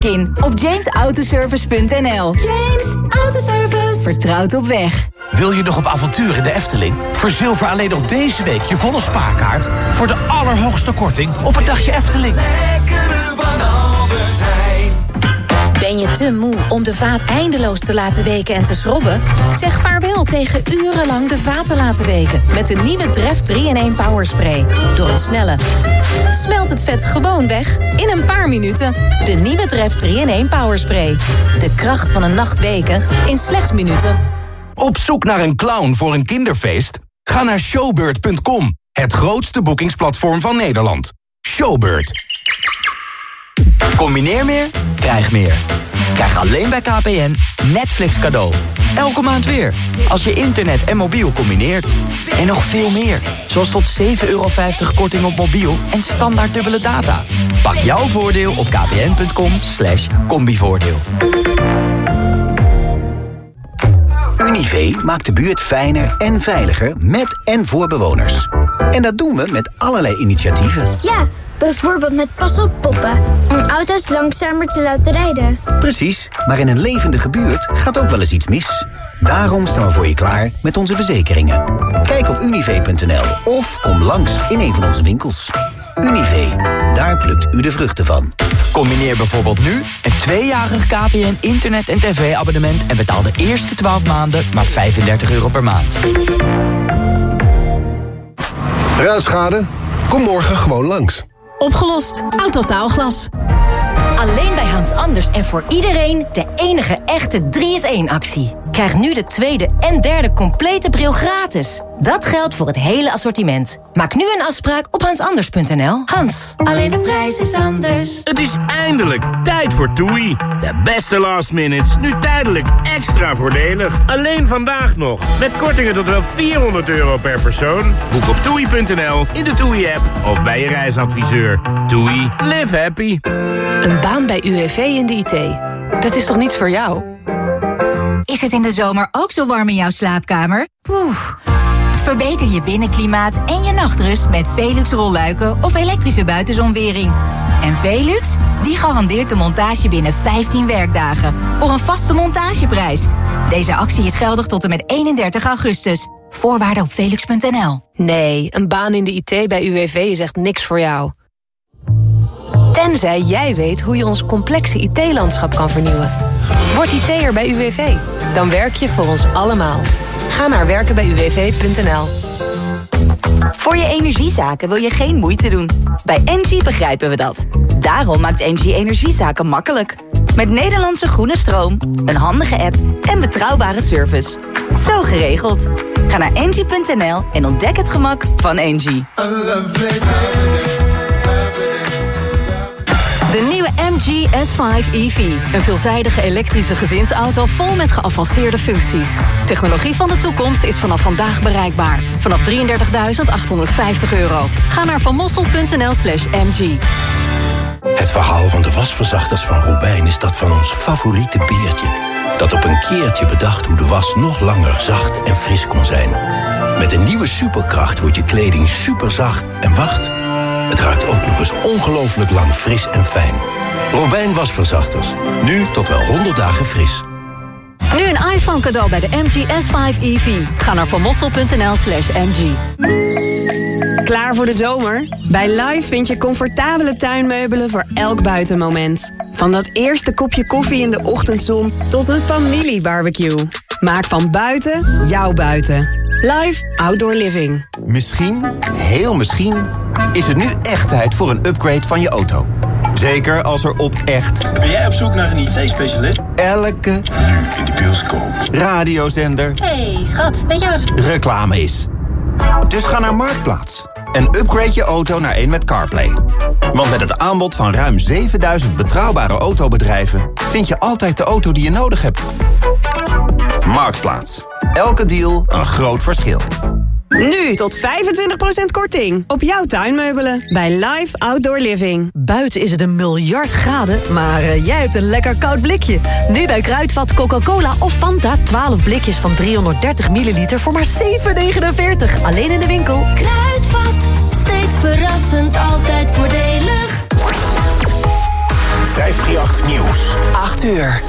in op jamesautoservice.nl. James Autoservice. Vertrouwd op weg. Wil je nog op avontuur in de Efteling? Verzilver alleen nog deze week je volle spaarkaart voor de allerhoogste korting op een dagje Efteling. Lekkere van Albert Heijn. Ben je te moe om de vaat eindeloos te laten weken en te schrobben? Zeg vaarwel tegen urenlang de vaat te laten weken met de nieuwe Dref 3-in-1 Power Spray. Door een snelle smelt het vet gewoon weg in een paar minuten. De nieuwe Dref 3-in-1 Power Spray. De kracht van een nacht weken in slechts minuten. Op zoek naar een clown voor een kinderfeest? Ga naar showbird.com, het grootste boekingsplatform van Nederland. Showbird. Combineer meer, krijg meer. Krijg alleen bij KPN Netflix cadeau. Elke maand weer, als je internet en mobiel combineert. En nog veel meer, zoals tot €7,50 korting op mobiel en standaard dubbele data. Pak jouw voordeel op kpn.com/combivoordeel. Univé maakt de buurt fijner en veiliger met en voor bewoners. En dat doen we met allerlei initiatieven. Ja, bijvoorbeeld met pas op poppen, om auto's langzamer te laten rijden. Precies, maar in een levendige buurt gaat ook wel eens iets mis. Daarom staan we voor je klaar met onze verzekeringen. Kijk op univé.nl of kom langs in een van onze winkels. Univé, daar plukt u de vruchten van. Combineer bijvoorbeeld nu een 2-jarig KPN internet- en tv-abonnement... en betaal de eerste 12 maanden maar €35 per maand. Ruitschade? Kom morgen gewoon langs. Opgelost. Autotaalglas. Alleen bij Hans Anders en voor iedereen de enige echte 3-in-1-actie. Krijg nu de tweede en derde complete bril gratis. Dat geldt voor het hele assortiment. Maak nu een afspraak op hansanders.nl. Hans, alleen de prijs is anders. Het is eindelijk tijd voor TUI. De beste last minutes, nu tijdelijk extra voordelig. Alleen vandaag nog. Met kortingen tot wel €400 per persoon. Boek op TUI.nl, in de TUI-app of bij je reisadviseur. TUI, live happy. Een baan bij UWV in de IT. Dat is toch niets voor jou? Is het in de zomer ook zo warm in jouw slaapkamer? Verbeter je binnenklimaat en je nachtrust met Velux rolluiken of elektrische buitenzonwering. En Velux, die garandeert de montage binnen 15 werkdagen voor een vaste montageprijs. Deze actie is geldig tot en met 31 augustus. Voorwaarden op velux.nl. Nee, een baan in de IT bij UWV is echt niks voor jou. Tenzij jij weet hoe je ons complexe IT-landschap kan vernieuwen. Word IT'er bij UWV. Dan werk je voor ons allemaal. Ga naar werkenbijuwv.nl. Voor je energiezaken wil je geen moeite doen. Bij Engie begrijpen we dat. Daarom maakt Engie energiezaken makkelijk. Met Nederlandse groene stroom, een handige app en betrouwbare service. Zo geregeld. Ga naar engie.nl en ontdek het gemak van Engie. De nieuwe MG S5 EV. Een veelzijdige elektrische gezinsauto vol met geavanceerde functies. Technologie van de toekomst is vanaf vandaag bereikbaar. Vanaf €33.850. Ga naar vanmossel.nl/MG. Het verhaal van de wasverzachters van Robijn is dat van ons favoriete beertje. Dat op een keertje bedacht hoe de was nog langer zacht en fris kon zijn. Met een nieuwe superkracht wordt je kleding superzacht en wacht... het ruikt ook nog eens ongelooflijk lang fris en fijn. Robijn wasverzachters. Nu tot wel 100 dagen fris. Nu een iPhone cadeau bij de MG S5 EV. Ga naar vanmossel.nl/MG. Klaar voor de zomer? Bij Live vind je comfortabele tuinmeubelen voor elk buitenmoment. Van dat eerste kopje koffie in de ochtendzon tot een familiebarbecue. Maak van buiten jouw buiten. Live Outdoor Living. Misschien, heel misschien, is het nu echt tijd voor een upgrade van je auto. Zeker als er op echt... Ben jij op zoek naar een IT-specialist? Elke... Nu in de bioscoop. Radiozender... Hey, schat, weet je wat... reclame is. Dus ga naar Marktplaats en upgrade je auto naar een met CarPlay. Want met het aanbod van ruim 7000 betrouwbare autobedrijven... vind je altijd de auto die je nodig hebt. Marktplaats. Elke deal een groot verschil. Nu tot 25% korting op jouw tuinmeubelen bij Live Outdoor Living. Buiten is het 1 miljard graden, maar jij hebt een lekker koud blikje. Nu bij Kruidvat, Coca-Cola of Fanta 12 blikjes van 330 milliliter voor maar €7,49. Alleen in de winkel. Kruidvat, steeds verrassend, altijd voordelig. 538 Nieuws. 8 uur.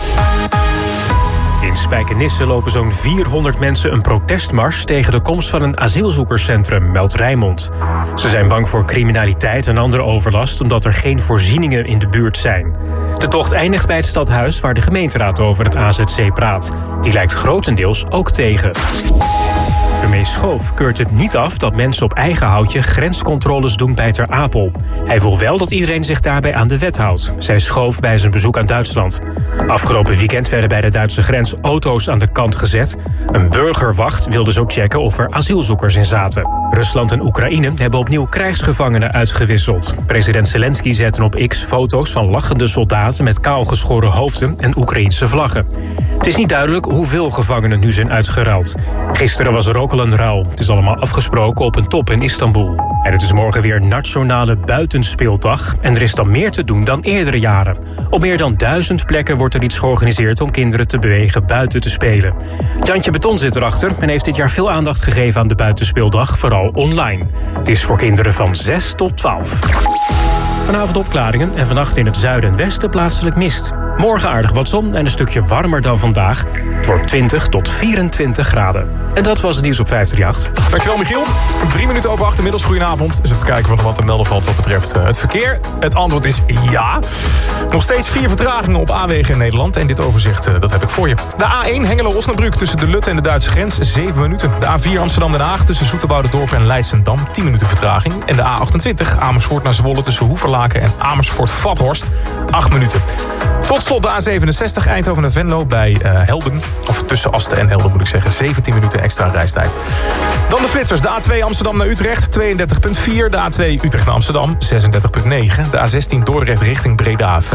In Spijkenisse lopen zo'n 400 mensen een protestmars tegen de komst van een asielzoekerscentrum, meldt Rijnmond. Ze zijn bang voor criminaliteit en andere overlast omdat er geen voorzieningen in de buurt zijn. De tocht eindigt bij het stadhuis waar de gemeenteraad over het AZC praat. Die lijkt grotendeels ook tegen. Premier Schoof keurt het niet af dat mensen op eigen houtje grenscontroles doen bij Ter Apel. Hij wil wel dat iedereen zich daarbij aan de wet houdt, zei Schoof bij zijn bezoek aan Duitsland. Afgelopen weekend werden bij de Duitse grens auto's aan de kant gezet. Een burgerwacht wilde zo checken of er asielzoekers in zaten. Rusland en Oekraïne hebben opnieuw krijgsgevangenen uitgewisseld. President Zelensky zette op X foto's van lachende soldaten met kaalgeschoren hoofden en Oekraïense vlaggen. Het is niet duidelijk hoeveel gevangenen nu zijn uitgeruild. Gisteren was er ook al een ruil. Het is allemaal afgesproken op een top in Istanbul. En het is morgen weer Nationale Buitenspeeldag. En er is dan meer te doen dan eerdere jaren. Op meer dan 1000 plekken wordt er iets georganiseerd om kinderen te bewegen buiten te spelen. Jantje Beton zit erachter en heeft dit jaar veel aandacht gegeven aan de Buitenspeeldag, vooral online. Het is voor kinderen van 6 tot 12. Vanavond opklaringen en vannacht in het zuiden en westen plaatselijk mist. Morgen aardig wat zon en een stukje warmer dan vandaag. Het wordt 20 tot 24 graden. En dat was het nieuws op 538. Dankjewel Michiel. 3 minuten over 8 inmiddels. Goedenavond. Dus even kijken wat te melden valt wat betreft het verkeer. Het antwoord is ja. Nog steeds 4 vertragingen op A-wegen in Nederland. En dit overzicht dat heb ik voor je. De A1 Hengelo-Osnabrück tussen de Lutte en de Duitse grens 7 minuten. De A4 Amsterdam-Den Haag tussen Zoeterwoude-Dorp en Leidschendam 10 minuten vertraging. En de A28 Amersfoort naar Zwolle tussen Hoeverlaken en Amersfoort-Vathorst 8 minuten. Tot slot de A67 Eindhoven naar Venlo bij Helden. Of tussen Asten en Helden moet ik zeggen. 17 minuten extra reistijd. Dan de flitsers. De A2 Amsterdam naar Utrecht 32,4. De A2 Utrecht naar Amsterdam 36,9. De A16 Dordrecht richting Breda 35,6.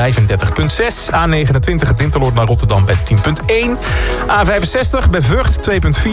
A29 Dinterloord naar Rotterdam bij 10,1. A65 bij Vught 2,4.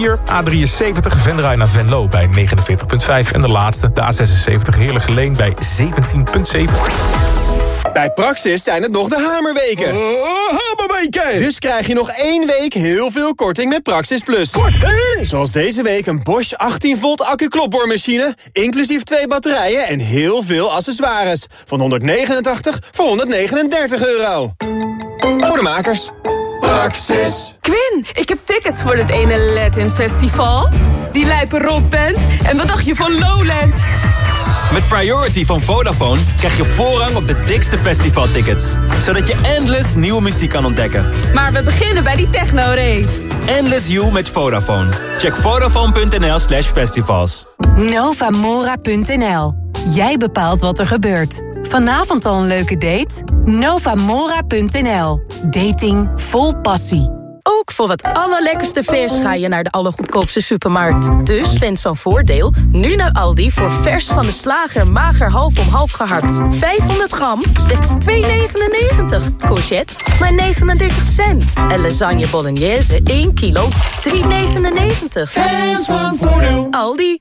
A73 Venray naar Venlo bij 49,5. En de laatste, de A76 Heerlijke bij 17,7. Bij Praxis zijn het nog de hamerweken. Hamerweken! Dus krijg je nog 1 week heel veel korting met Praxis Plus. Korting! Zoals deze week een Bosch 18 volt accu-klopboormachine, inclusief 2 batterijen en heel veel accessoires. Van 189 voor 139 euro. Voor de makers. Praxis. Quinn, ik heb tickets voor het ene Latin Festival. Die lijpe rockband. En wat dacht je van Lowlands? Met Priority van Vodafone krijg je voorrang op de dikste festivaltickets. Zodat je endless nieuwe muziek kan ontdekken. Maar we beginnen bij die techno-rave. Endless You met Vodafone. Check vodafone.nl/festivals. Novamora.nl. Jij bepaalt wat er gebeurt. Vanavond al een leuke date? Novamora.nl. Dating vol passie. Ook voor het allerlekkerste vers ga je naar de allergoedkoopste supermarkt. Dus fans van Voordeel, nu naar Aldi voor vers van de slager mager half om half gehakt. 500 gram, slechts €2,99. Courgette, maar 39 cent. En lasagne bolognese, 1 kilo, €3,99. Fans van Voordeel. Aldi.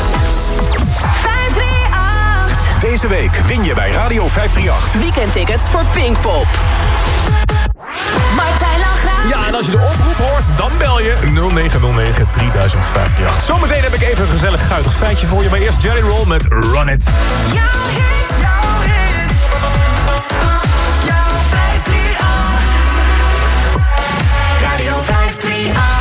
538. Deze week win je bij Radio 538. Weekendtickets voor Pinkpop. Martijn Lagraaf. Ja, en als je de oproep hoort, dan bel je 0909 3058. Zometeen heb ik even een gezellig guitig feitje voor je. Maar eerst Jelly Roll met Run It. Jouw hit, jouw hit. Jouw 538. Radio 538.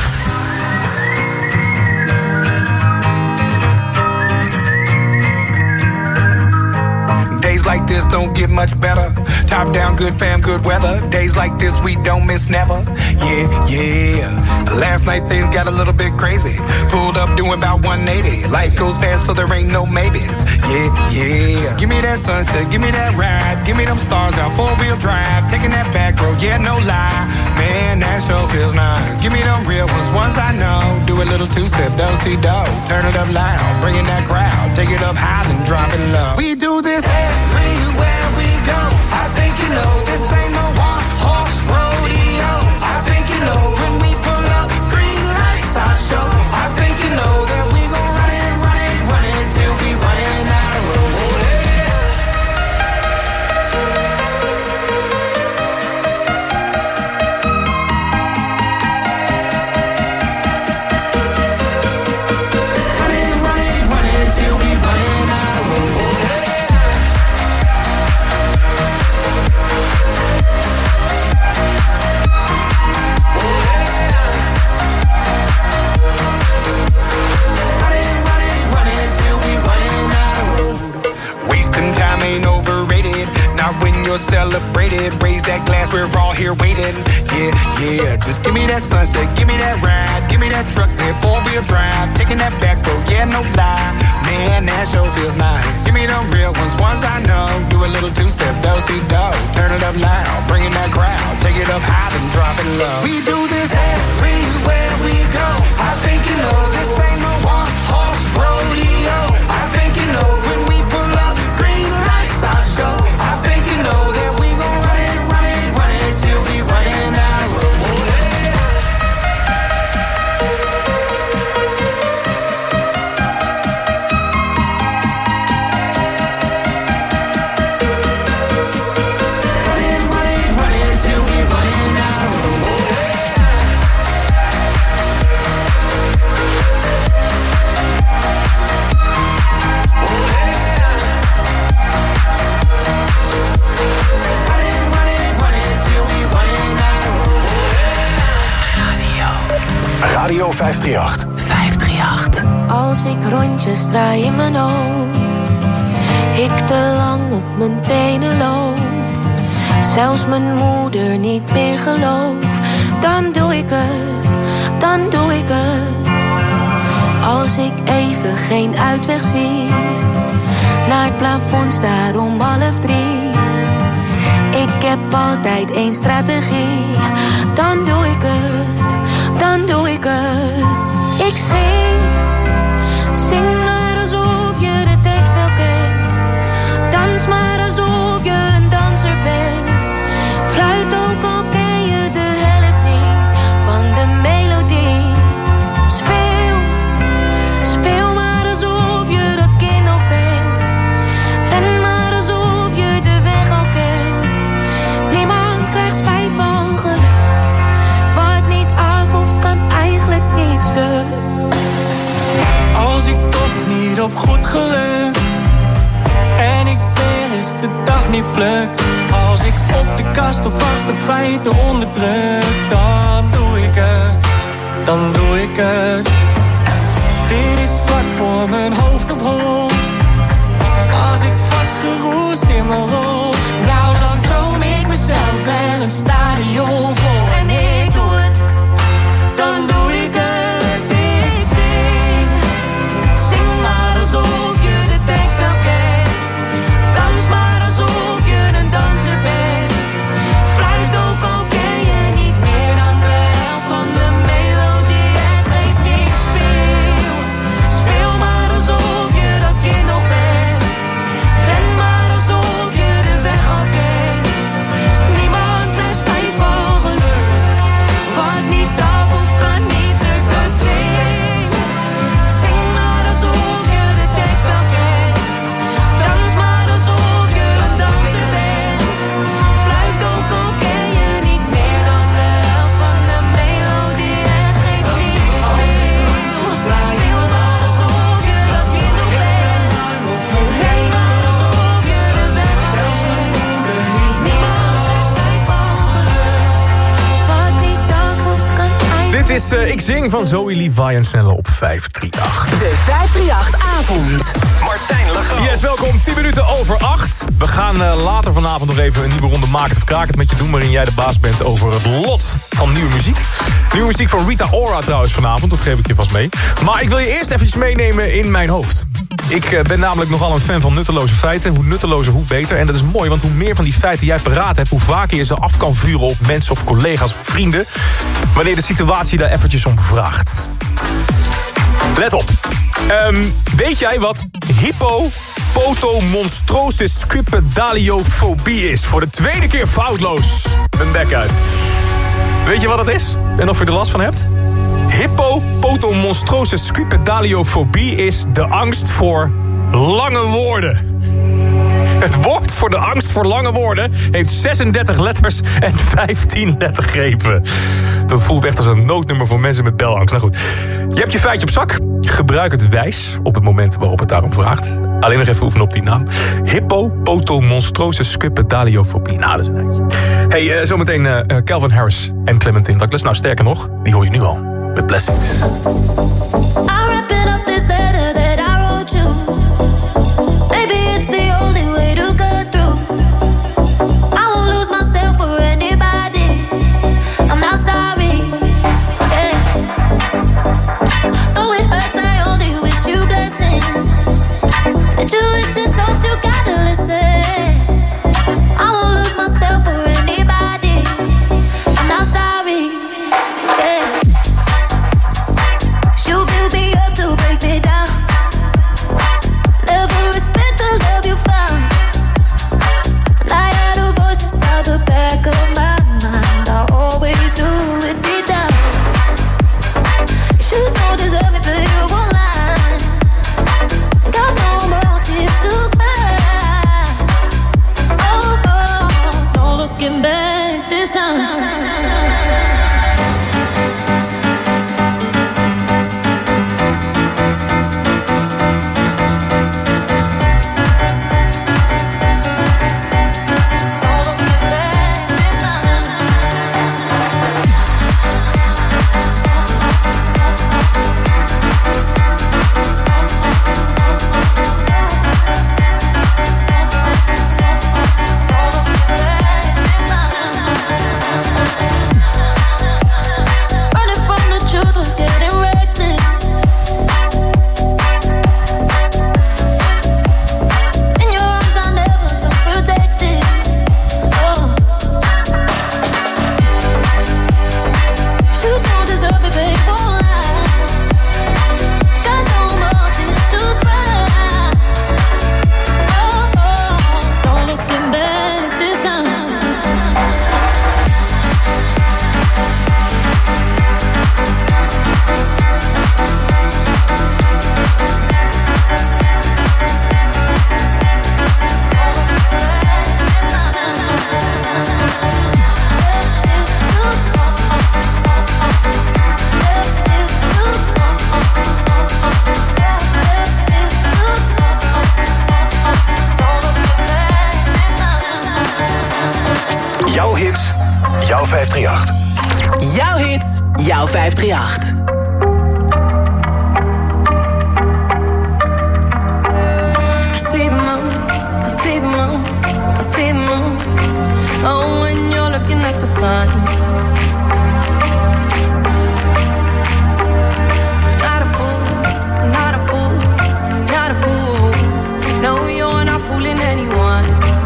Days like this don't get much better. Top down, good fam, good weather. Days like this we don't miss never. Yeah, yeah. Last night things got a little bit crazy. Pulled up doing about 180. Life goes fast so there ain't no maybes. Yeah, yeah. Just give me that sunset, give me that ride. Give me them stars out, 4-wheel drive. Taking that back road, yeah, no lie. Man, that show feels nice. Give me them real ones I know. Do a little two-step, don't see dough. Turn it up loud, bring in that crowd. Take it up high, then drop it low. We do this everywhere we go. I think you know this ain't no one-horse rodeo. I think you know when we pull up, green lights I show. I think you know that we gon' run it till we running out of road. Run it till we running out of road. celebrated. Raise that glass, we're all here waiting. Yeah, yeah, just give me that sunset, give me that ride, give me that truck, that four-wheel drive, taking that back road, yeah, no lie. Man, that sure feels nice. Give me the real ones I know. Do a little two-step, do-si-do. Turn it up loud, bring in that crowd. Take it up high, then drop it low. We do this everywhere we go. I think you know this ain't no one-horse rodeo. I think you know when we pull up, green lights I show. I think you know that we gon' run it, run it, run it till we running out of road. Radio 538. 538. Als ik rondjes draai in mijn hoofd, ik te lang op mijn tenen loop, zelfs mijn moeder niet meer gelooft, dan doe ik het, dan doe ik het. Als ik even geen uitweg zie, naar het plafond staar om 2:30. Ik heb altijd één strategie, dan doe ik het, dan doe ik het. Ik zing, zing maar alsof je de tekst wel kent. Dans maar alsof je een danser bent. Fluit ook al ken je de helft niet van de melodie. Speel, speel maar alsof je dat kind nog bent. Ren maar alsof je de weg al kent. Niemand krijgt spijt van geluk. Wat niet af hoeft kan eigenlijk niet stuk. Als ik toch niet op goed geluk en ik weer eens de dag niet pluk. Als ik op de kast of achter feiten onderdruk, dan doe ik het, dan doe ik het. Dit is vlak voor mijn hoofd op hol. Als ik vastgeroest in mijn rol, nou dan droom ik mezelf wel een stadion vol. En ik doe het, dan doe ik het. Ik zing, zing maar alsof je de tekst wel kent. Dans maar alsof je een danser bent. Fluit ook al ken je niet meer dan de helft van de melodie. Het geeft niks, speel, speel maar alsof je dat kind nog bent. Ren maar alsof je de weg al kent. Niemand krijgt spijt van geluk. Wat niet af of kan niet stuk. Dus zing, zing maar alsof je de tekst wel kent. Dans maar alsof je een danser bent. Fluit ook al ken je niet meer dan de helft van de melodie. Het geeft niks, speel maar alsof je dat kind nog bent. Ren maar alsof je de weg al kent. Niemand krijgt spijt van geluk. Wat niet af hoeft kan eigenlijk. Dit is Ik Zing van Zoe Levi en Snelle op 538. De 538-avond. Martijn Legaal. Yes, welkom. 10 minuten over 8. We gaan later vanavond nog even een nieuwe ronde maken of kraak het met je doen, waarin jij de baas bent over het lot van nieuwe muziek. Nieuwe muziek van Rita Ora trouwens vanavond, dat geef ik je vast mee. Maar ik wil je eerst eventjes meenemen in mijn hoofd. Ik ben namelijk nogal een fan van nutteloze feiten. Hoe nuttelozer, hoe beter. En dat is mooi, want hoe meer van die feiten jij paraat hebt, hoe vaker je ze af kan vuren op mensen of collega's of vrienden, wanneer de situatie daar eventjes om vraagt. Let op. Weet jij wat hippopotomonstrose squipedaliofobie is? Voor de tweede keer foutloos. Mijn bek uit. Weet je wat het is? En of je er last van hebt? Hippopotomonstrose squipedaliofobie is de angst voor lange woorden. Het woord voor de angst voor lange woorden heeft 36 letters en 15 lettergrepen. Dat voelt echt als een noodnummer voor mensen met belangst. Nou goed, je hebt je feitje op zak. Gebruik het wijs op het moment waarop het daarom vraagt. Alleen nog even oefenen op die naam. Hippopotomonstrose squipedaliofobie. Nou, dat is een eitje. Hey, zometeen Calvin Harris en Clementine Douglas. Nou, sterker nog, die hoor je nu al. Met Blessings. I'm wrapping up this letter that I wrote you. Maybe it's the only way to get through. I won't Radio 538. Jouw hits, jouw 538. Oh, when you're looking at the sun. Not a fool, not a fool, not a fool. No, you're not fooling anyone.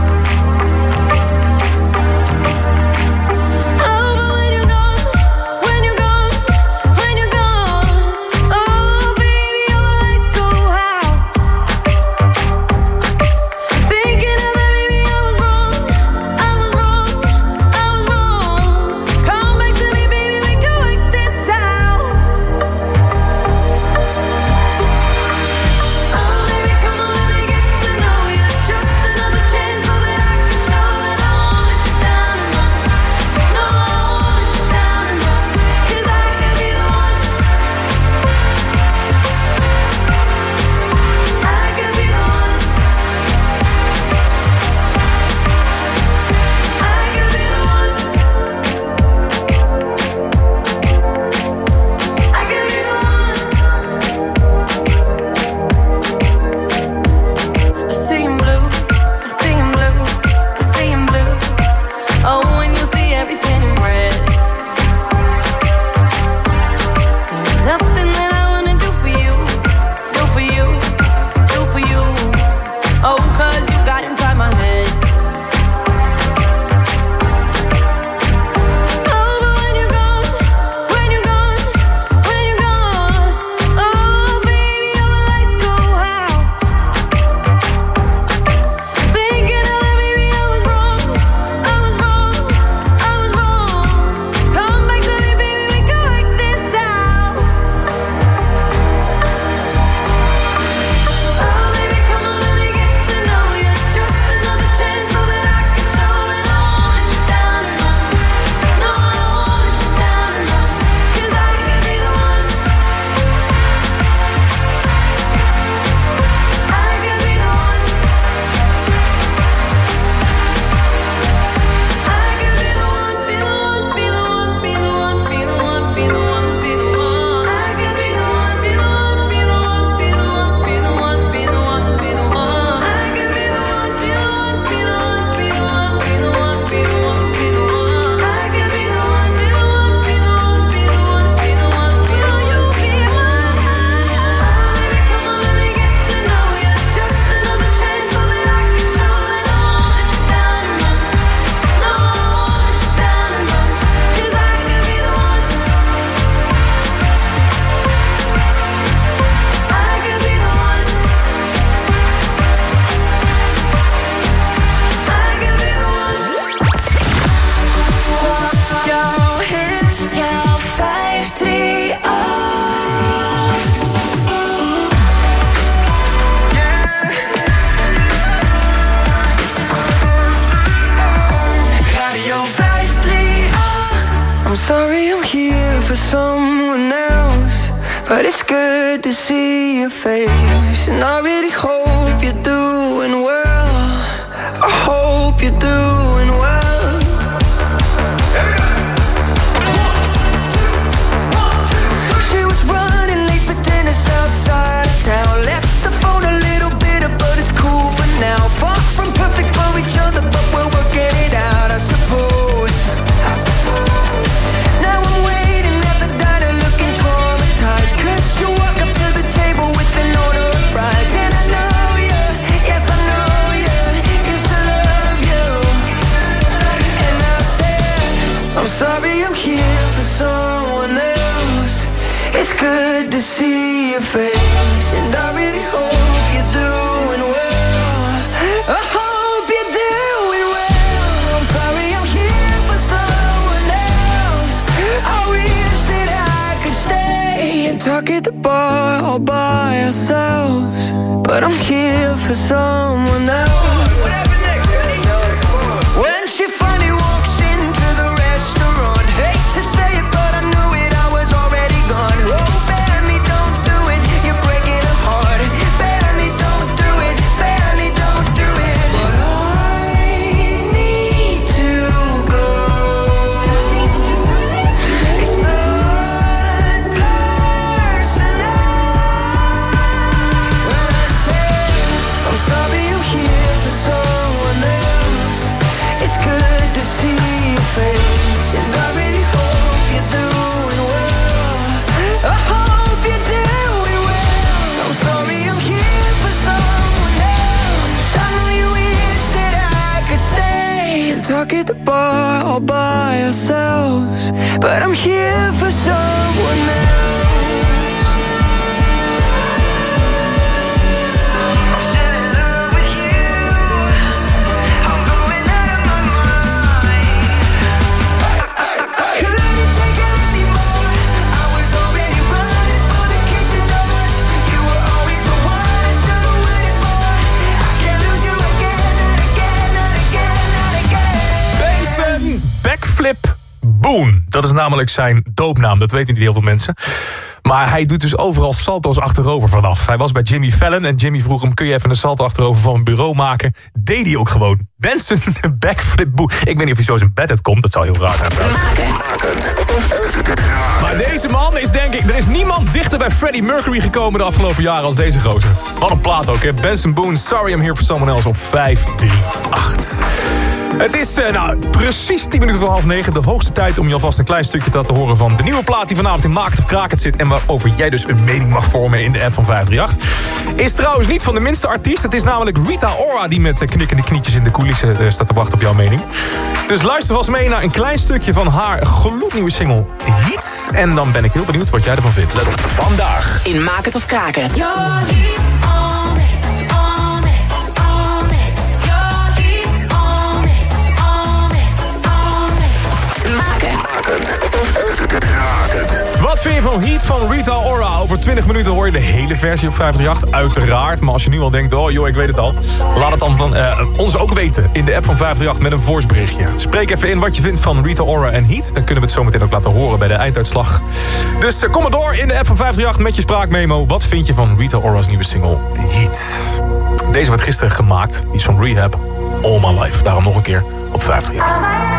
Oh, but when you're gone, when you're gone, when you're gone, oh, baby, all the lights go out. Thinking of that, maybe I was wrong. I was wrong. Come back to me, baby, we can work this out. Oh, baby, come on, let me get to know you. Just another chance so that I can show that I won't let you down and run. No, I won't let you down and run. 'Cause I can be the one. I can be the one. I can be the one. I can be the one. I see in blue, I see in blue, I see in blue. Oh, when you see everything in red. There's nothing that I wanna do for you, do for you, do for you. Oh, 'cause you got inside my head. Oh, but when you're gone, when you're gone, when you're gone, oh, baby, all the lights go out. Thinking of that, maybe I was wrong. I was wrong. I was wrong. Come back to me, baby, we can work this out. Oh, baby, come on, let me get to know you. Just another chance so that I can show that I won't let you down and run. No, I won't let you down and run. 'Cause I can be the one. I can be the one. I can be the one, be the one, be the one, be the one, be the one, be the one, be the one. I can be the one, be the one, be the one, be the one, be the one, be the one, be the one. I can be the one, be the one, be the one, be the one, be the one, be the one, be the one. I can be the one, be the one, be the one, be the one, be the one. Will you be mine? Baby, come on, let me get to know you. Just another chance so that I can show that I won't let you down and run. No, I won't let you down and run. 'Cause I can be the one. I can be the one. I can be the one. Jouw hits, jouw 538. Radio 538. I'm sorry I'm here for someone else, but it's good to see your face. And I really hope you're doing well. I hope you're doing well. She was running late for dinner outside of town. Left the phone a little bitter, but it's cool for now. Far from perfect for each other, but we're working it out, I suppose. Now I'm waiting at the diner looking traumatized, 'cause you walk up to the table with an order of fries. And I know you, yes I know you, used to love you. And I said, I'm sorry I'm here for someone else. It's good to see your face, and I really hope you're doing well. I hope you're doing well. I'm sorry I'm here for someone else. I wish that I could stay and talk at the bar all by ourselves, but I'm here for someone else. When she finally walks into the restaurant, hate to say it, but I knew it, I was already gone. Oh, Benny, don't do it, you're breaking her heart. Benny, don't do it, Benny, don't do it. But I need to go. hit the bar all by ourselves, but I'm here for someone else. Backflip Boone. Dat is namelijk zijn doopnaam. Dat weten niet heel veel mensen. Maar hij doet dus overal salto's achterover vanaf. Hij was bij Jimmy Fallon en Jimmy vroeg hem... kun je even een salto achterover van een bureau maken? Deed hij ook gewoon. Benson Backflip Boone. Ik weet niet of hij zo zijn bed uitkomt. Dat zou heel raar zijn. Maar deze man is denk ik... er is niemand dichter bij Freddie Mercury gekomen de afgelopen jaren als deze gozer. Wat een plaat ook, hè. Benson Boone, Sorry I'm Here for Someone Else op 538. Het is precies 10 minuten voor 8:30. De hoogste tijd om je alvast een klein stukje te laten horen van de nieuwe plaat die vanavond in Maak het of Kraak het zit. En waarover jij dus een mening mag vormen in de app van 538. Is trouwens niet van de minste artiest. Het is namelijk Rita Ora die met knikkende knietjes in de coulissen staat te wachten op jouw mening. Dus luister vast mee naar een klein stukje van haar gloednieuwe single Heat. En dan ben ik heel benieuwd wat jij ervan vindt. Let op. Vandaag in Maak het of Kraak het. Wat vind je van Heat van Rita Ora? Over 20 minuten hoor je de hele versie op 538, uiteraard. Maar als je nu al denkt, oh joh, ik weet het al. Laat het dan van ons ook weten in de app van 538 met een voiceberichtje. Spreek even in wat je vindt van Rita Ora en Heat. Dan kunnen we het zo meteen ook laten horen bij de einduitslag. Dus kom maar door in de app van 538 met je spraakmemo. Wat vind je van Rita Ora's nieuwe single Heat? Deze werd gisteren gemaakt. Die is van Rehab, All My Life. Daarom nog een keer op 538.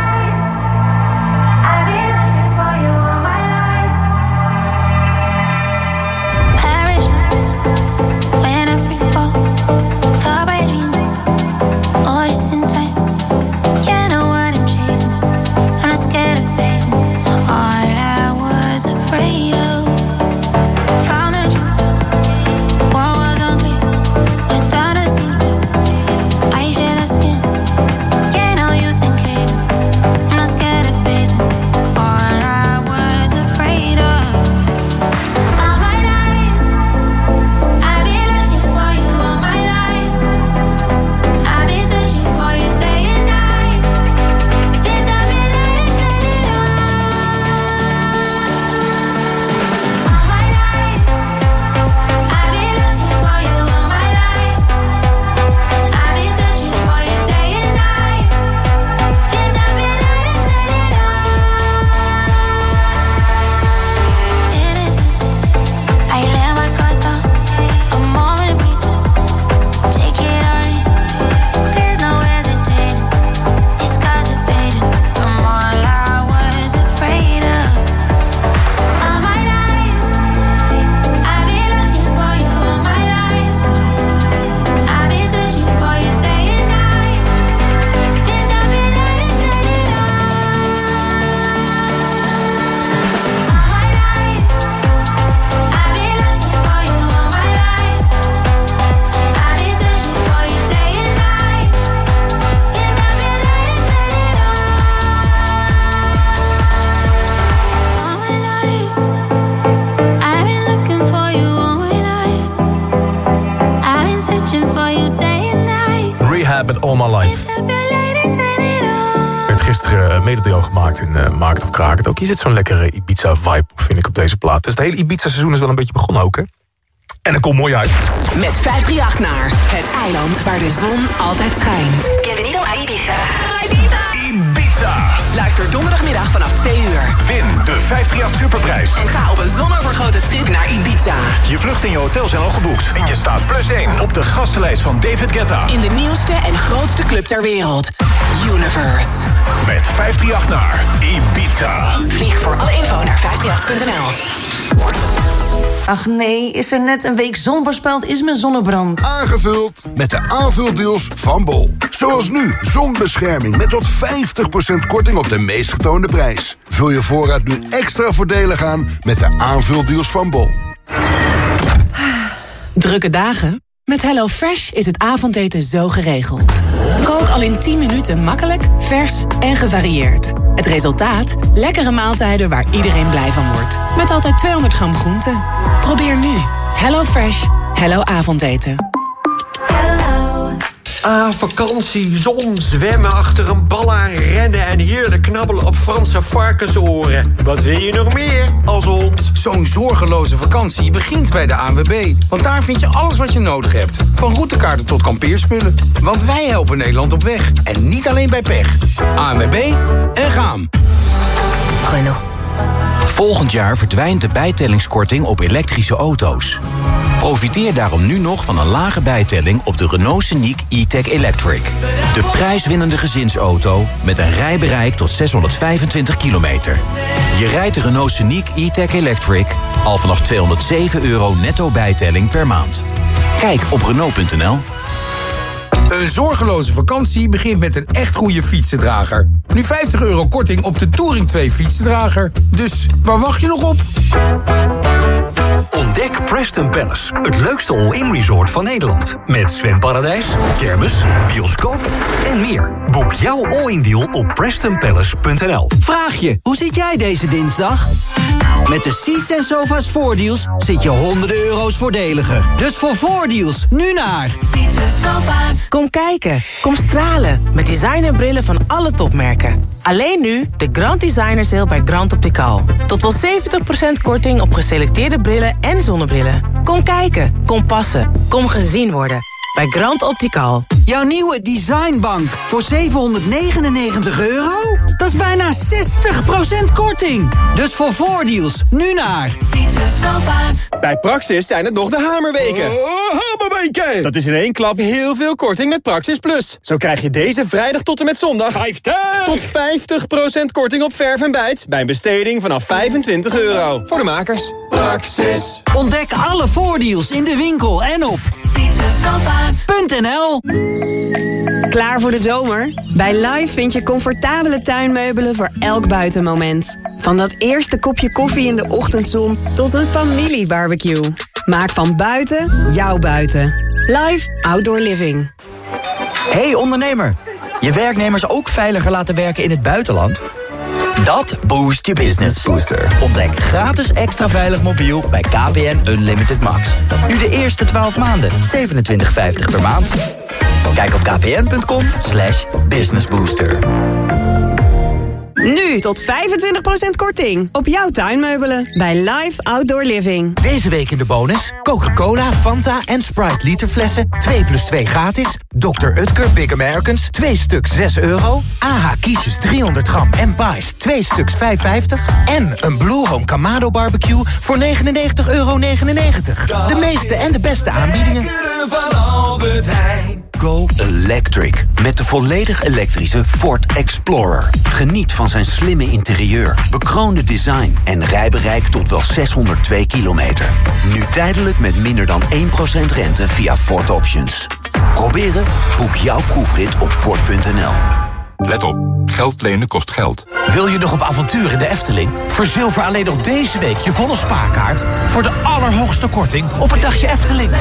Met All My Life. Werd gisteren mededeel gemaakt in Maak het of Kraak het ook. Hier zit zo'n lekkere Ibiza-vibe, vind ik, op deze plaat. Dus het hele Ibiza-seizoen is wel een beetje begonnen ook, hè? En dat komt mooi uit. Met 538 naar het eiland waar de zon altijd schijnt. Bienvenido a Ibiza. Ibiza. Luister donderdagmiddag vanaf 2 uur. Win de 538 Superprijs. En ga op een zonovergoten trip naar Ibiza. Je vlucht en je hotel zijn al geboekt. En je staat +1 op de gastenlijst van David Guetta. In de nieuwste en grootste club ter wereld. Universe. Met 538 naar Ibiza. Vlieg voor alle info naar 538.nl. Ach nee, is er net een week zon voorspeld, is mijn zonnebrand. Aangevuld met de aanvuldeals van Bol. Zoals nu, zonbescherming met tot 50% korting op de meest getoonde prijs. Vul je voorraad nu extra voordelig aan met de aanvuldeals van Bol. Drukke dagen? Met HelloFresh is het avondeten zo geregeld. Kook al in 10 minuten makkelijk, vers en gevarieerd. Het resultaat? Lekkere maaltijden waar iedereen blij van wordt. Met altijd 200 gram groente. Probeer nu. HelloFresh. Hello avondeten. Vakantie, zon, zwemmen, achter een bal aan rennen en heerlijk knabbelen op Franse varkensoren. Wat wil je nog meer als hond? Zo'n zorgeloze vakantie begint bij de ANWB. Want daar vind je alles wat je nodig hebt. Van routekaarten tot kampeerspullen. Want wij helpen Nederland op weg. En niet alleen bij pech. ANWB en gaan. Renault. Volgend jaar verdwijnt de bijtellingskorting op elektrische auto's. Profiteer daarom nu nog van een lage bijtelling op de Renault Scenic E-Tech Electric. De prijswinnende gezinsauto met een rijbereik tot 625 kilometer. Je rijdt de Renault Scenic E-Tech Electric al vanaf €207 netto bijtelling per maand. Kijk op Renault.nl. Een zorgeloze vakantie begint met een echt goede fietsendrager. Nu €50 korting op de Touring 2 fietsendrager. Dus waar wacht je nog op? Ontdek Preston Palace, het leukste all-in resort van Nederland. Met zwemparadijs, kermis, bioscoop en meer. Boek jouw all-in deal op PrestonPalace.nl. Vraag je, hoe zit jij deze dinsdag? Met de Seats en Sofa's voordeals zit je honderden euro's voordeliger. Dus voor voordeals, nu naar Seats en Sofa's. Kom kijken, kom stralen met designerbrillen van alle topmerken. Alleen nu de Grand Designer Sale bij Grand Optical. Tot wel 70% korting op geselecteerde brillen en zonnebrillen. Kom kijken, kom passen, kom gezien worden. Bij Grand Optical. Jouw nieuwe designbank voor €799? Dat is bijna 60% korting. Dus voor voordeals, nu naar Bij Praxis zijn het nog de hamerweken. Hamerweken! Dat is in één klap heel veel korting met Praxis Plus. Zo krijg je deze vrijdag tot en met zondag tot 50% korting op verf en bijt bij een besteding vanaf €25. Voor de makers. Praxis. Ontdek alle voordeals in de winkel en op .nl. Klaar voor de zomer? Bij Live vind je comfortabele tuinmeubelen voor elk buitenmoment. Van dat eerste kopje koffie in de ochtendzon tot een familiebarbecue. Maak van buiten jouw buiten. Live Outdoor Living. Hey ondernemer, je werknemers ook veiliger laten werken in het buitenland? Dat boost je business. Booster. Ontdek gratis extra veilig mobiel bij KPN Unlimited Max. Nu de eerste 12 maanden, $27,50 per maand. Kijk op kpn.com/businessbooster. Nu tot 25% korting op jouw tuinmeubelen bij Live Outdoor Living. Deze week in de bonus Coca-Cola, Fanta en Sprite literflessen 2+2 gratis. Dr. Utker Big Americans 2 stuks €6. AH Kiesjes 300 gram en Bice 2 stuks €5,50. En een Blue Home Kamado barbecue voor €99,99. De meeste en de beste aanbiedingen. Go Electric. Met de volledig elektrische Ford Explorer. Geniet van zijn slimme interieur, bekroonde design en rijbereik tot wel 602 kilometer. Nu tijdelijk met minder dan 1% rente via Ford Options. Proberen? Boek jouw proefrit op Ford.nl. Let op, geld lenen kost geld. Wil je nog op avontuur in de Efteling? Verzilver alleen nog deze week je volle spaarkaart voor de allerhoogste korting op een dagje Efteling.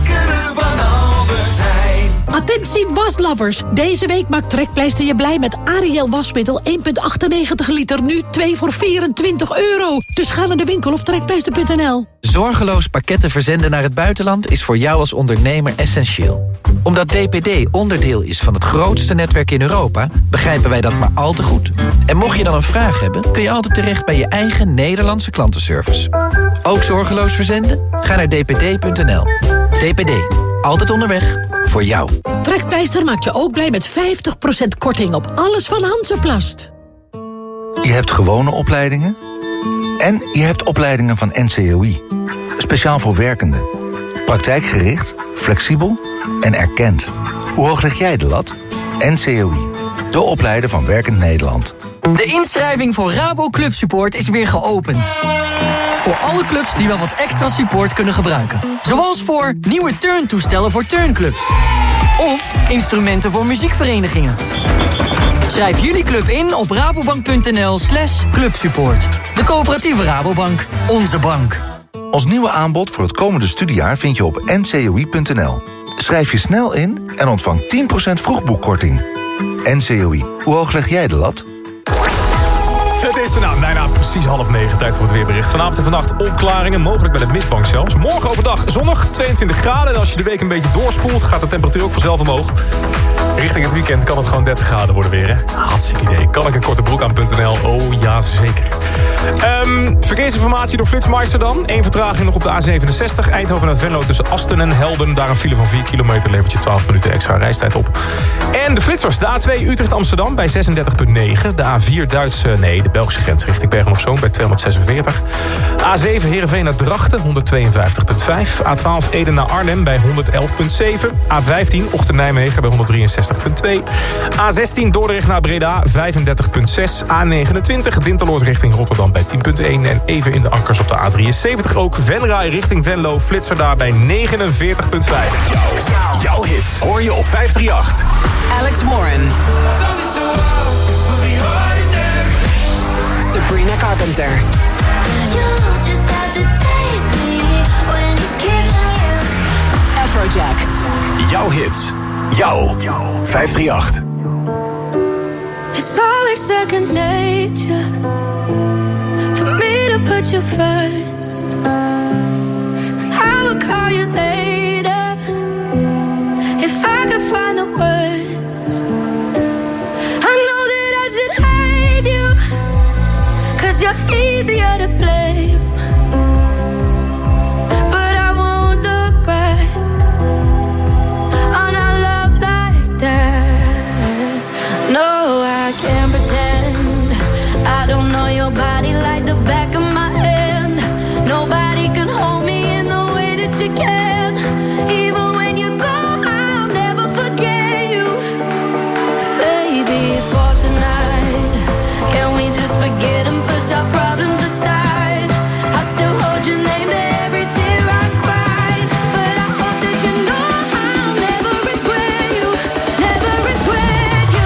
Attentie waslovers. Deze week maakt Trekpleister je blij met Ariel wasmiddel 1,98 liter. Nu 2 voor €24. Dus ga naar de winkel of trekpleister.nl. Zorgeloos pakketten verzenden naar het buitenland is voor jou als ondernemer essentieel. Omdat DPD onderdeel is van het grootste netwerk in Europa, begrijpen wij dat maar al te goed. En mocht je dan een vraag hebben, kun je altijd terecht bij je eigen Nederlandse klantenservice. Ook zorgeloos verzenden? Ga naar dpd.nl. DPD. Altijd onderweg. Voor jou. Trekpleister maakt je ook blij met 50% korting op alles van Hanzeplast. Je hebt gewone opleidingen en je hebt opleidingen van NCOI. Speciaal voor werkenden. Praktijkgericht, flexibel en erkend. Hoe hoog leg jij de lat? NCOI. De opleider van Werkend Nederland. De inschrijving voor Rabo Club Support is weer geopend. Voor alle clubs die wel wat extra support kunnen gebruiken. Zoals voor nieuwe turntoestellen voor turnclubs. Of instrumenten voor muziekverenigingen. Schrijf jullie club in op rabobank.nl/clubsupport. De coöperatieve Rabobank. Onze bank. Ons nieuwe aanbod voor het komende studiejaar vind je op ncoi.nl. Schrijf je snel in en ontvang 10% vroegboekkorting. NCOI. Hoe hoog leg jij de lat? Het is bijna precies 8:30. Tijd voor het weerbericht. Vanavond en vannacht opklaringen, mogelijk bij de mistbank zelfs. Morgen overdag zonnig, 22 graden. En als je de week een beetje doorspoelt, gaat de temperatuur ook vanzelf omhoog. Richting het weekend kan het gewoon 30 graden worden weer, hè? Hartstikke idee. Kan ik een korte broek aan.nl? Oh ja, zeker. Verkeersinformatie door Flitsmeister dan. 1 vertraging nog op de A67. Eindhoven naar Venlo tussen Asten en Helden. Daar een file van 4 kilometer levert je 12 minuten extra reistijd op. En de flitsers. De A2 Utrecht-Amsterdam bij 36,9. De A4 de Belgische grens richting Bergen-op-Zoom bij 246. A7 Heerenveen naar Drachten 152,5. A12 Eden naar Arnhem bij 111,7. A15 Ochten-Nijmegen bij 163,2. A16 Dordrecht naar Breda 35,6. A29 Dinteloord richting Rotterdam bij 10,1. En even in de ankers op de A73 ook. Venray richting Venlo, flitser daar bij 49,5. Jouw hit hoor je op 538. Alex Morin. Sabrina Carpenter. Afrojack. Jouw hits. Jouw 538. It's always second nature for me to put you first. And I will call you later if I could find the words. I know that I should hate you, 'cause you're easier to blame. But I won't look back on our love like that. No, I can't pretend I don't know your body like the back of my hand. Nobody can hold me in the way that you can. Even when you go, I'll never forget you. Baby, for tonight, can we just forget and push our problems aside? I still hold your name to every tear I cried. But I hope that you know I'll never regret you. Never regret you.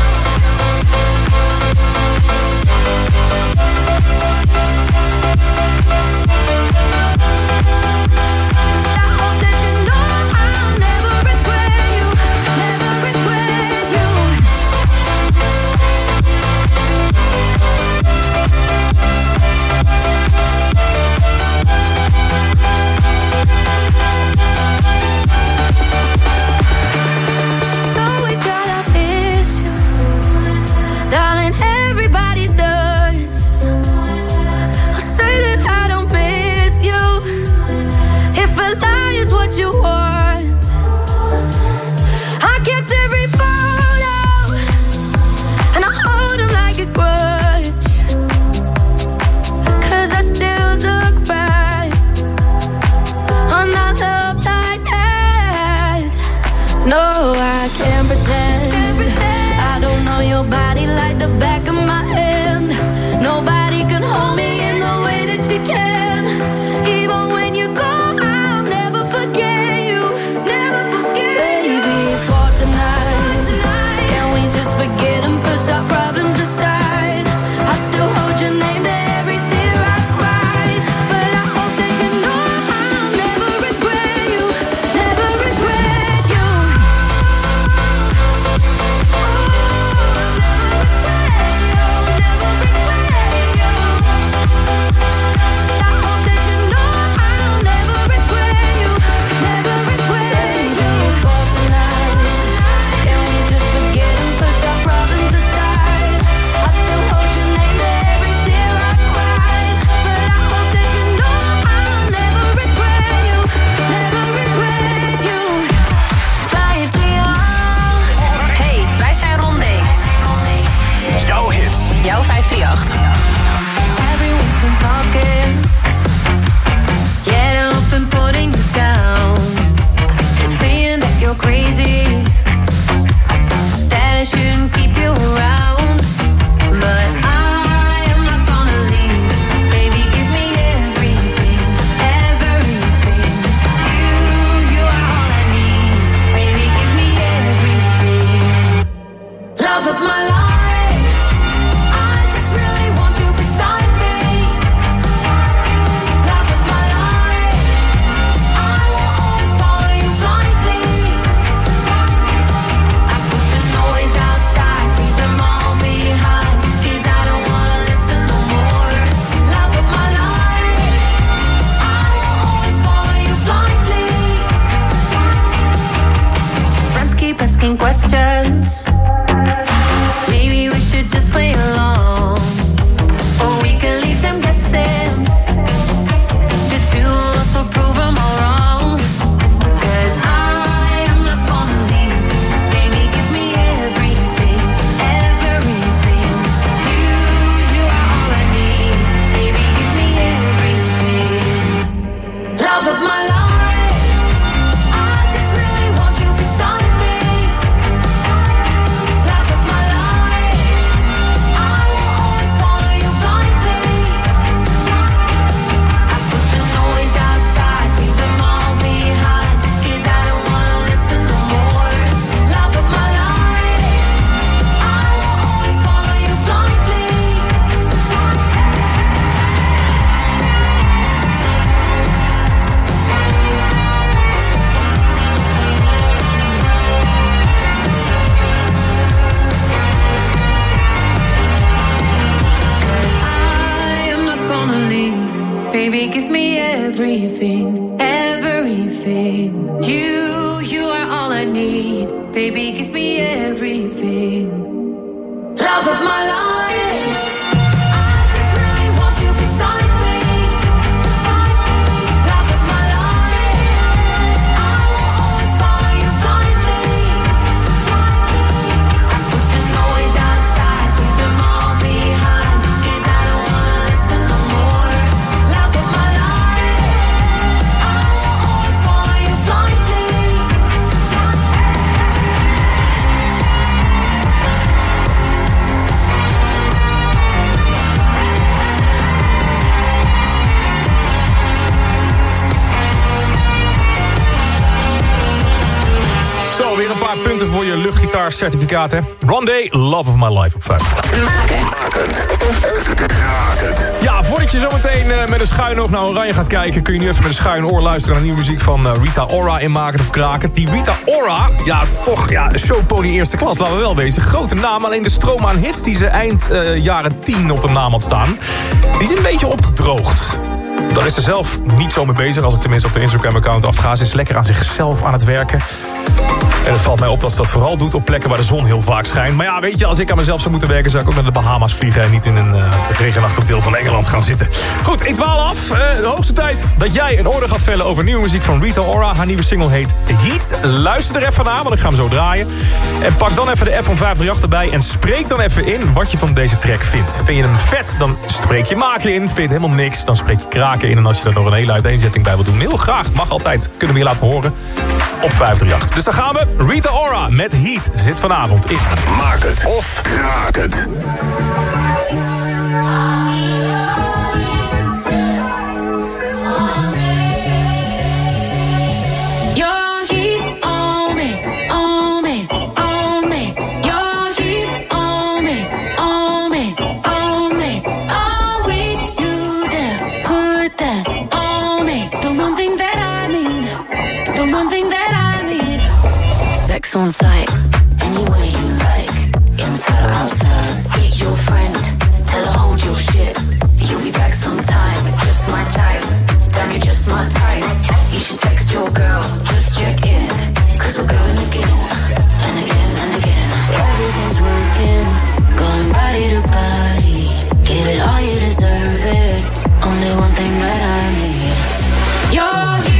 No, I can't pretend I don't know your body like the back of my hand. Nobody can hold me in the way that you can. Even when you go, I'll never forget you. Never forget. Baby, for tonight, can we just forget and push our problems aside? I still hold your name to every tear I cried. But I hope that you know I'll never regret you. Never regret you. Baby, give me everything, everything. You are all I need. Baby, give me everything. Love of my life. I just really want you beside me. Love of my life. I will always follow you blindly. Put the noise outside, leave them all behind. 'Cause I don't wanna listen no more. Love of my life. I will always follow you blindly. Zo, weer een paar punten voor je luchtgitaarcertificaat, hè? Rondé, Love of My Life op 5. Ja, voordat je zometeen met een schuin oog naar Oranje gaat kijken... kun je nu even met een schuin oor luisteren naar nieuwe muziek van Rita Ora in Maken of Kraken. Die Rita Ora, ja, toch, ja, showpony eerste klas, laten we wel wezen. Grote naam, alleen de stroom aan hits die ze eind jaren 10 op de naam had staan... die is een beetje opgedroogd. Daar is ze zelf niet zo mee bezig, als ik tenminste op de Instagram-account afga. Ze is lekker aan zichzelf aan het werken. En het valt mij op dat ze dat vooral doet op plekken waar de zon heel vaak schijnt. Maar ja, weet je, als ik aan mezelf zou moeten werken... zou ik ook naar de Bahama's vliegen en niet in een regenachtig deel van Engeland gaan zitten. Goed, ik dwaal af. De hoogste tijd dat jij een oordeel gaat vellen over nieuwe muziek van Rita Ora. Haar nieuwe single heet Heat. Luister er even naar, want ik ga hem zo draaien. En pak dan even de app van 538 erbij en spreek dan even in wat je van deze track vindt. Vind je hem vet, dan spreek je maken in. Vind je het helemaal niks, dan spreek je kraken in. En als je er nog een hele uiteenzetting bij wil doen, heel graag, mag altijd. Kunnen we je laten horen op 538. Dus daar gaan we. Rita Ora met Heat zit vanavond in Maak het of raak het. On site, anywhere you like, inside or outside. Hit your friend, tell her hold your shit. You'll be back sometime, just my type. Damn, you're just my type. You should text your girl, just check in. 'Cause we're going again, and again, and again. Everything's working, going body to body. Give it all, you deserve it. Only one thing that I need. Your heat.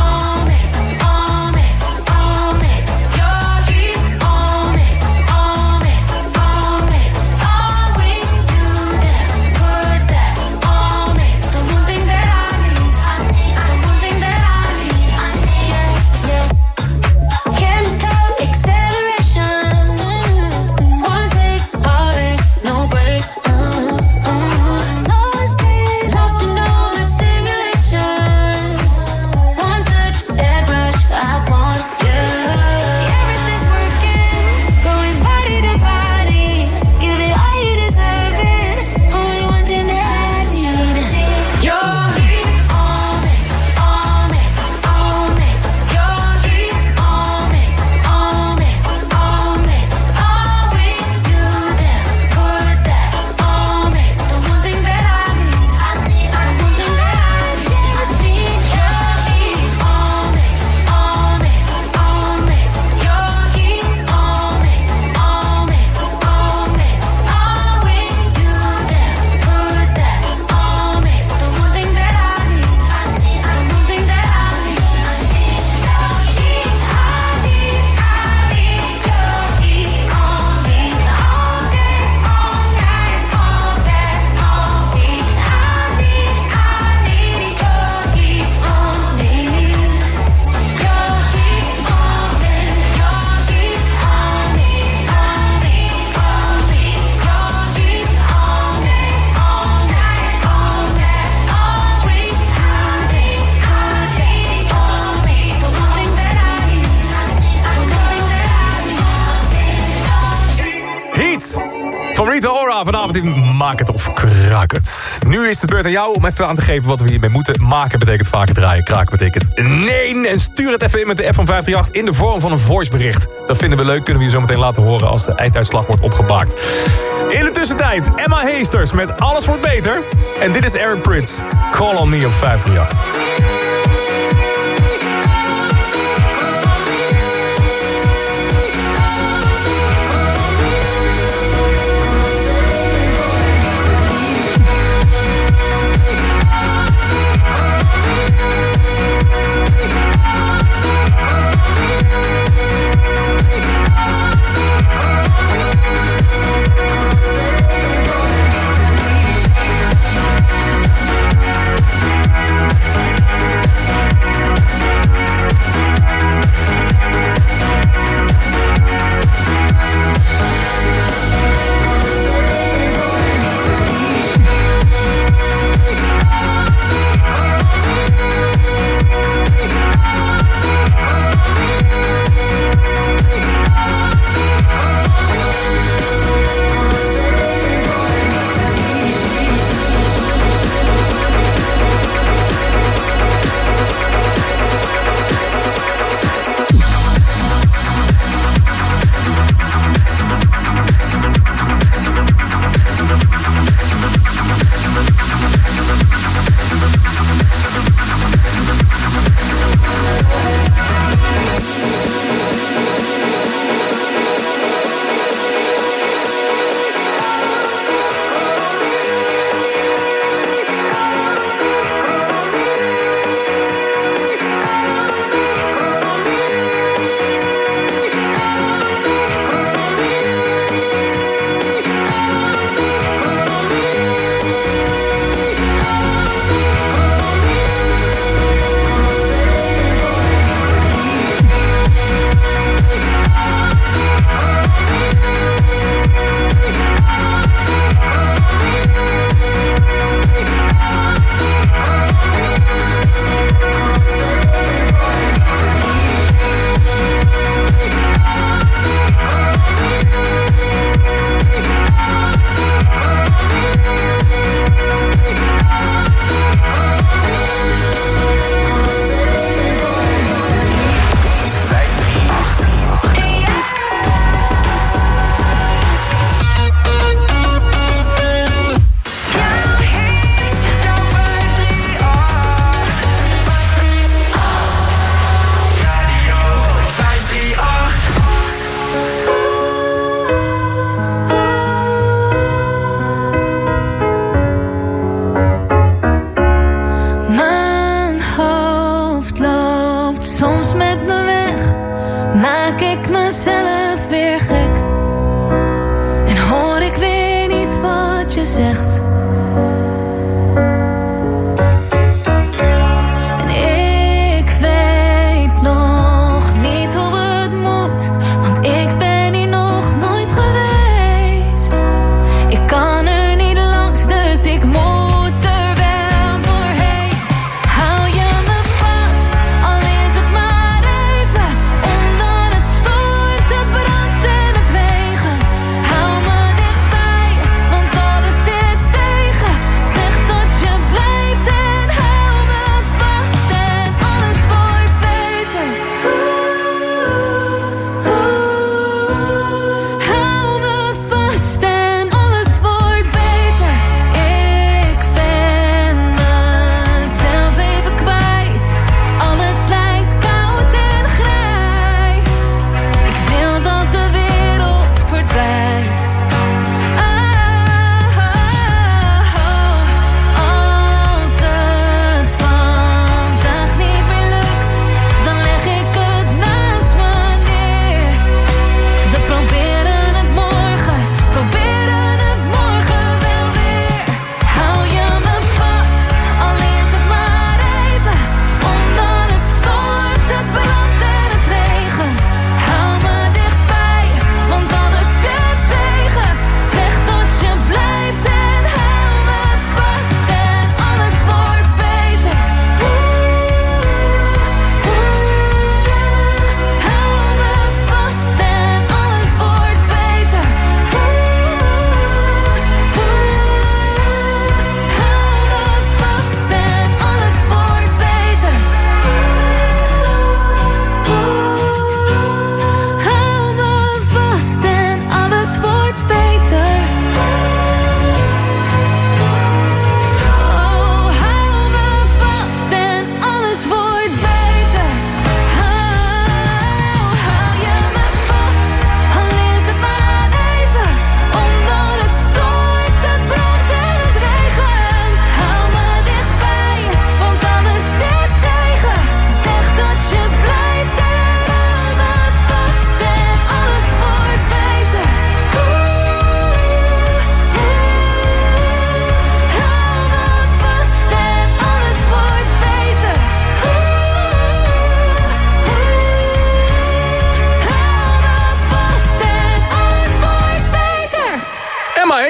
Van Rita Ora vanavond in Maak het of Kraak het. Nu is het beurt aan jou om even aan te geven wat we hiermee moeten. Maken betekent vaker draaien, kraken betekent nee. En stuur het even in met de app van 538 in de vorm van een voicebericht. Dat vinden we leuk, kunnen we je zo meteen laten horen als de einduitslag wordt opgemaakt. In de tussentijd, Emma Heesters met Alles wordt beter. En dit is Eric Prydz. Call on me op 538.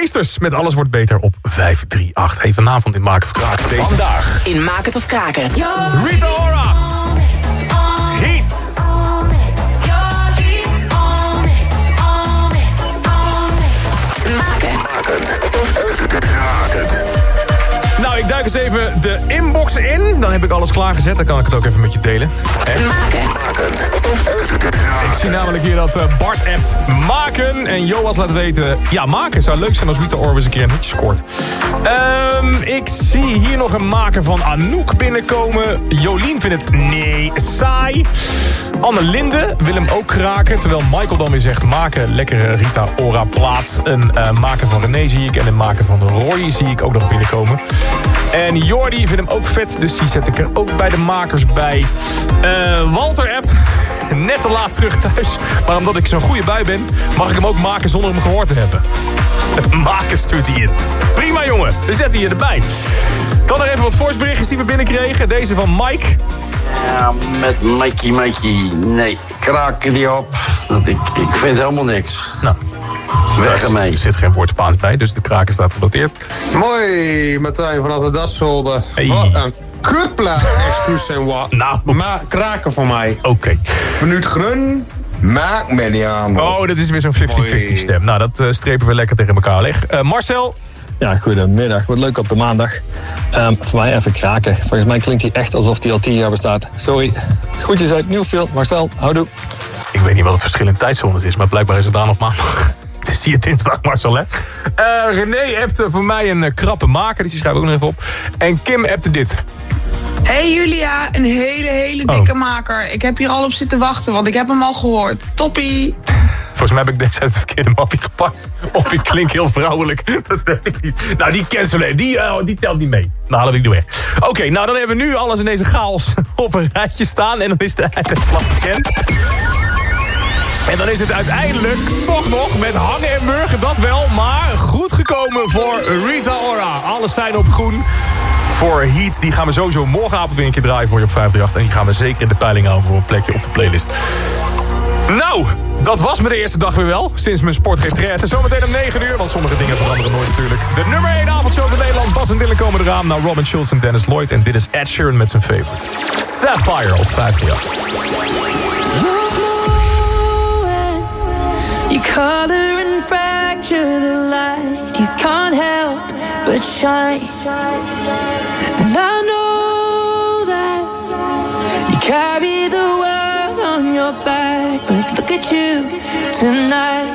Oysters met Alles wordt beter op 538. Hey, vanavond in Maak het of Kraken. Deze Vandaag in Maak het of Kraken het. Rita Ora. Heat. Nou, ik duik eens even de inbox in. Dan heb ik alles klaargezet. Dan kan ik het ook even met je delen. Ik zie namelijk hier dat Bart appt maken. En Joas laat weten... Ja, maken zou leuk zijn als Rita Ora eens een keer een hitje scoort. Ik zie hier nog een maken van Anouk binnenkomen. Jolien vindt het nee, saai. Anne Linde wil hem ook kraken. Terwijl Michael dan weer zegt maken. Lekkere Rita Ora plaat. Een maken van René zie ik. En een maken van Roy zie ik ook nog binnenkomen. En Jordi vindt hem ook vet. Dus die zet ik er ook bij de makers bij. Walter appt. Net te laat terug thuis. Maar omdat ik zo'n goede bui ben, mag ik hem ook maken zonder hem gehoord te hebben. Maken stuurt hij in. Prima jongen, we zetten je erbij. Dan nog even wat voiceberichtjes die we binnenkregen. Deze van Mike. Ja, met Mikey. Nee, kraken die op. Ik vind helemaal niks. Nou, weg ermee. Er zit geen woord Spaans bij, dus de kraken staat genoteerd. Mooi, Martijn vanaf de Dassolde. Hey. Wat een kutplaat, excuus en wat. Nou. Maar kraken voor mij. Oké. Vanuit Grun, maak me niet aan. Oh, dat is weer zo'n 50-50 stem. Nou, dat strepen we lekker tegen elkaar leg. Marcel? Ja, goedemiddag. Wat leuk op de maandag. Voor mij even kraken. Volgens mij klinkt hij echt alsof hij al 10 jaar bestaat. Sorry. Groetjes uit Newfield. Marcel, houdoe. Ik weet niet wat het verschil in tijdzones is, maar blijkbaar is het daar nog maandag. Het is hier dinsdag, Marcel, hè? René appte voor mij een krappe maker. Die schrijf ik ook nog even op. En Kim appte dit. Hey Julia, een hele dikke maker. Ik heb hier al op zitten wachten, want ik heb hem al gehoord. Toppie! Volgens mij heb ik deze uit de verkeerde mapje gepakt. Of ik klink heel vrouwelijk. Dat weet ik niet. Nou, die cancelen. Die telt niet mee. Nou, halen we die weg. Oké, nou dan hebben we nu alles in deze chaos op een rijtje staan. En dan is de eindslag bekend. En dan is het uiteindelijk toch nog met hangen en murgen, dat wel. Maar goed gekomen voor Rita Ora. Alles zijn op groen. Voor Heat, die gaan we sowieso morgenavond weer een keer draaien voor je op 538. En die gaan we zeker in de peiling houden voor een plekje op de playlist. Nou, dat was me de eerste dag weer wel. Sinds mijn sportretraite. Zometeen om 9 uur, want sommige dingen veranderen nooit natuurlijk. De nummer 1 avondshow van Nederland. Bas en Dylan komen eraan. Nou, Robin Schulz en Dennis Lloyd. En dit is Ed Sheeran met zijn favorite. Sapphire op 538. You color and fracture the light. You can't help but shine. And I know that you carry the world on your back. But look at you tonight.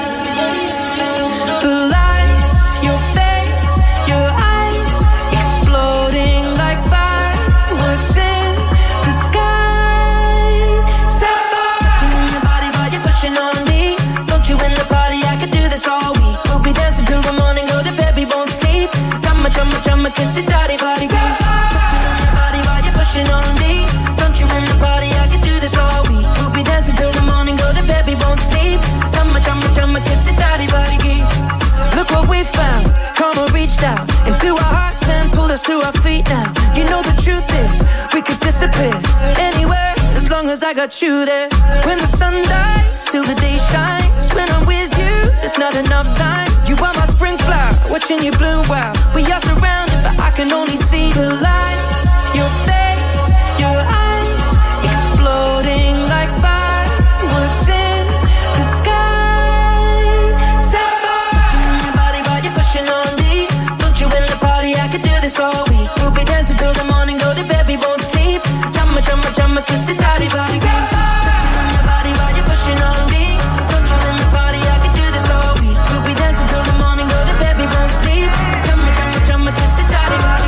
The lights, your face, your eyes, exploding like fireworks in the sky. Sapphire in your body while you're pushing on me. Don't you in the party, I could do this all week. We'll be dancing till the morning, go to bed, we won't sleep. Chumma, kiss it, daddy, body. Touching on your body while you're pushing on me. Don't you in the party, I could do this all week. We'll be dancing till the morning, go to bed, we won't sleep. Chumma, kiss it, daddy, body. Look what we found, karma reached out into our hearts and pulled us to our feet now. You know the truth is, we could disappear anywhere as long as I got you there. When the sun dies, till the day shines. When I'm with you, there's not enough time. You are my spring flower, watching you bloom wild. We are surrounded, but I can only see the lights. Your face, your eyes, exploding like fireworks in the sky. Sapphire in your body while you're pushing on me. Don't you in the party, I could do this all week. We'll be dancing till the morning, go to bed, we won't sleep. Chumma, kiss it, daddy, body. Touching on your body while you're pushing on me. Don't you in the party, I could do this all week. We'll be dancing till the morning, go to bed, we won't sleep. Chumma, kiss it, daddy, body.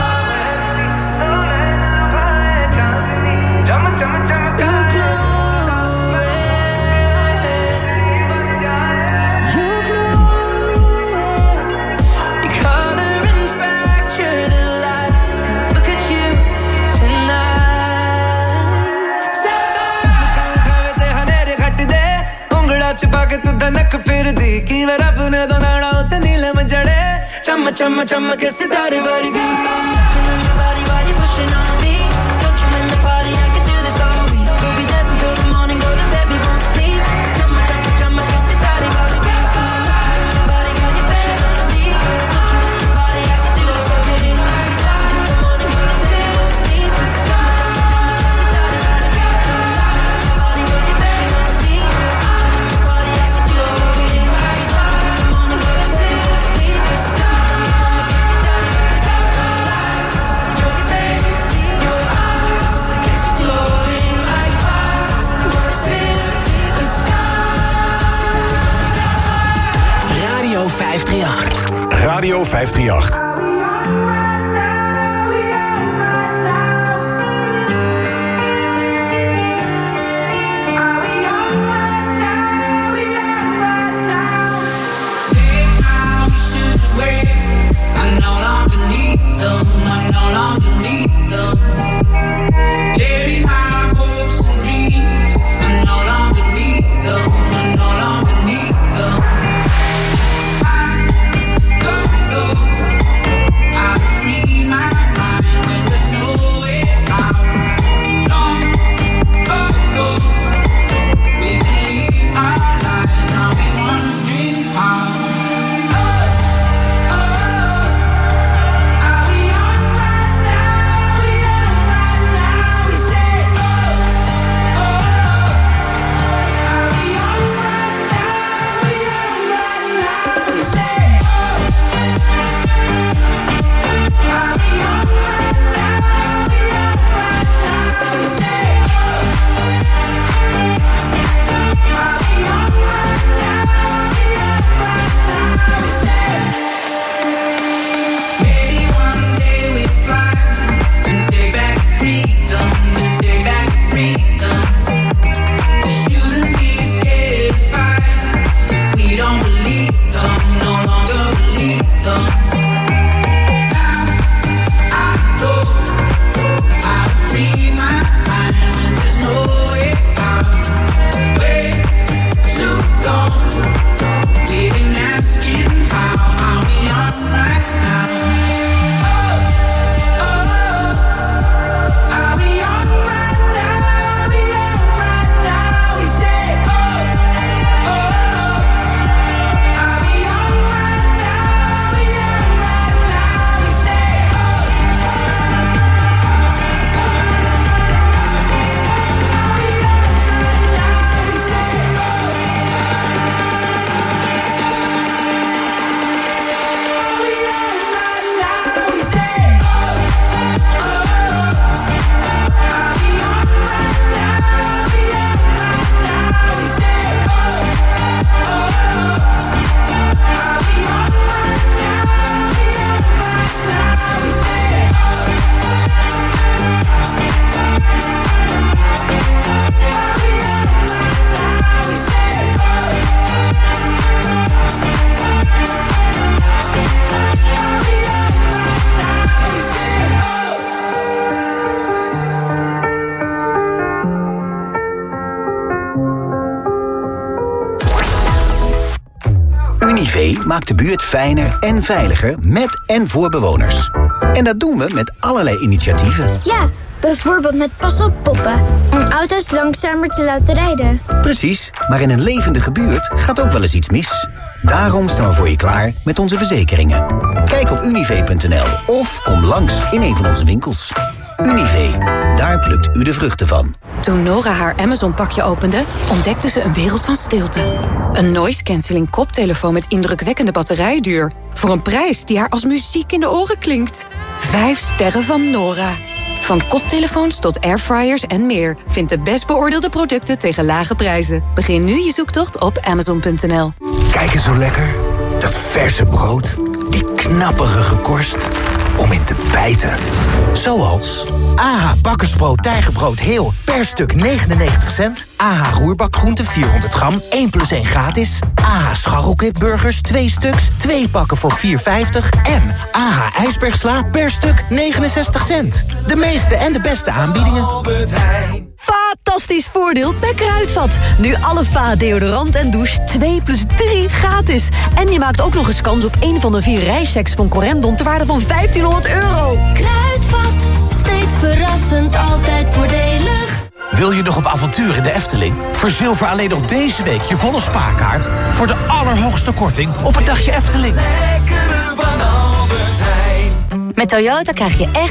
छिपा के तू धनक फिर दी की वे रब ने तो नाड़ा उते नीलम जड़े चम के सितारे वर्गी Radio 538. Univé maakt de buurt fijner en veiliger met en voor bewoners. En dat doen we met allerlei initiatieven. Ja, bijvoorbeeld met Pas op Poppen, om auto's langzamer te laten rijden. Precies, maar in een levendige buurt gaat ook wel eens iets mis. Daarom staan we voor je klaar met onze verzekeringen. Kijk op univé.nl of kom langs in een van onze winkels. Univé, daar plukt u de vruchten van. Toen Nora haar Amazon-pakje opende, ontdekte ze een wereld van stilte. Een noise-cancelling koptelefoon met indrukwekkende batterijduur. Voor een prijs die haar als muziek in de oren klinkt. 5 sterren van Nora. Van koptelefoons tot airfryers en meer. Vind de best beoordeelde producten tegen lage prijzen. Begin nu je zoektocht op Amazon.nl. Kijk eens zo lekker. Dat verse brood. Die knapperige korst. Om in te bijten. Zoals AH bakkersbrood tijgerbrood heel per stuk 99 cent. AH roerbakgroenten 400 gram 1+1 gratis. AH scharrelkipburgers 2 stuks 2 pakken voor 4,50. En AH ijsbergsla per stuk 69 cent. De meeste en de beste aanbiedingen. Fantastisch voordeel bij Kruidvat. Nu alle Va deodorant en douche 2+3 gratis. En je maakt ook nog eens kans op een van de 4 reischecks van Corendon ter waarde van €1500. Kruidvat, steeds verrassend, altijd voordelig. Wil je nog op avontuur in de Efteling? Verzilver alleen nog deze week je volle spaarkaart voor de allerhoogste korting op een dagje Efteling. Met Toyota krijg je echt